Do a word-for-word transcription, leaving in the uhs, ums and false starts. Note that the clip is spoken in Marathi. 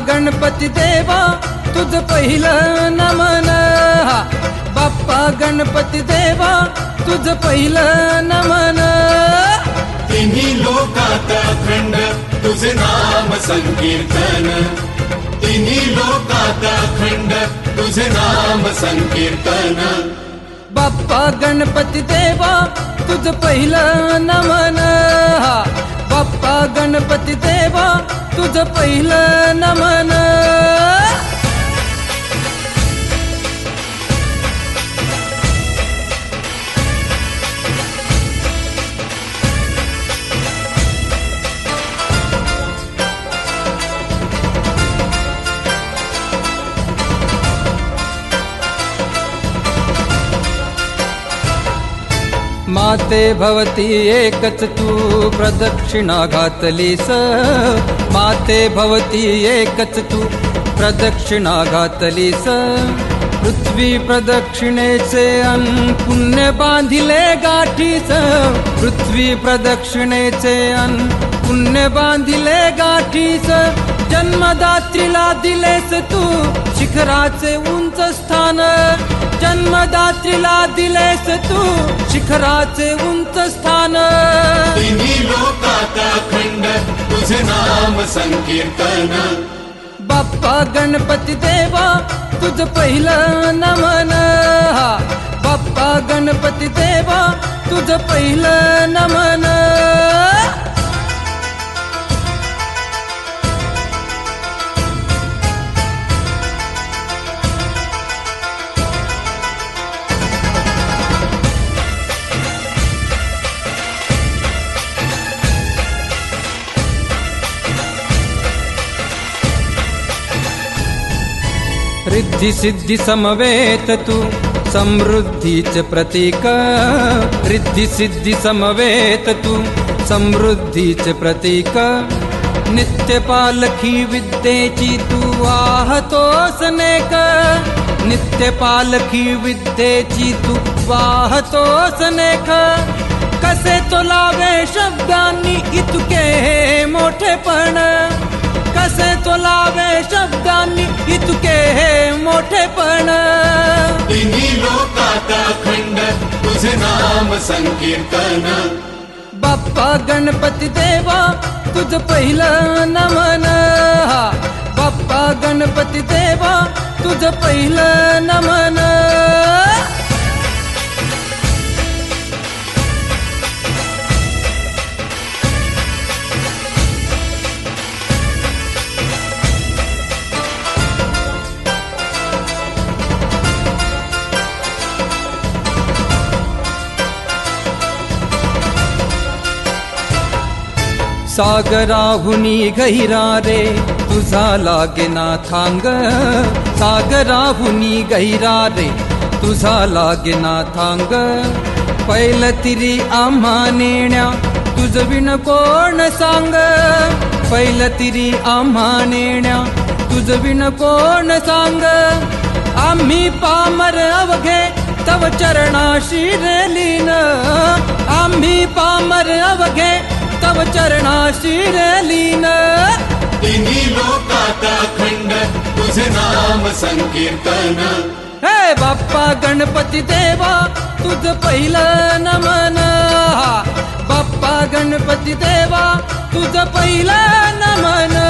गणपती देवा तुझ पहिलं नमन, बाप्पा गणपती देवा तुझ पहिलं नमन. तिन्ही लोकात अखंड तुझे नाम संकीर्तन, तिन्ही लोकात अखंड तुझे नाम संकीर्तन. बाप्पा गणपती देवा तुझ पहिलं नमन, बाप्पा गणपती देवा तुझ पहिलं नमन. माते भवती एकच तू प्रदक्षिणा घातलीस, माते भवती एकच तू प्रदक्षिणा घातलीस. पृथ्वी प्रदक्षिणेचे अन पुण्य बांधिले गाठीस, पृथ्वी प्रदक्षिणेचे अन पुण्य बांधिले गाठीस. जन्मदात्रीला दिलेस तू शिखराचे उंच स्थान, जन्मदात्रीला दिलेस तू शिखराचे उंच स्थान. तिन्ही लोकात अखंड तुझे नाम संकीर्तन, बाप्पा गणपती देवा तुझ पहिलं नमन, बाप्पा गणपती देवा तुझ पहिलं नमन. रिद्धी सिद्धी समवेत तू समृद्धीचे प्रतीक, रिद्धी सिद्धी समवेत तू समृद्धीचे प्रतीक. नित्य पालखी विद्येची तू वाहतोस नेक, नित्य पालखी विद्येची तू वाहतोस नेक. कसे तोलावे शब्दांनी इतके हे मोठेपण, कसे तोलावे शब्दांनी इतके हे मोठेपण. तिन्ही लोकात अखंड तुझे नाम संकीर्तन, बाप्पा गणपती देवा तुझ पहिलं नमन, बाप्पा गणपती देवा तुझ पहिलं नमन. सागराहुनी गहिरा रे तुझा लागे ना थांग, सागराहुनी गहिरा रे तुझा लागे ना थांग. पहिलं तिरी आम्हा नेण्या तुझ विण कोण सांग, पहिलं तिरी आम्हा नेण्या तुझ विण कोण सांग. आम्ही पामर अवघे तव चरणाशी लीन, आम्ही पामर अवघे तव चरणाशी लीन. तिन्ही लोकात अखंड तुझे नाम संकीर्तन, हे बाप्पा गणपती देवा तुझ पहिलं नमन, बाप्पा गणपती देवा तुझ पहिलं नमन.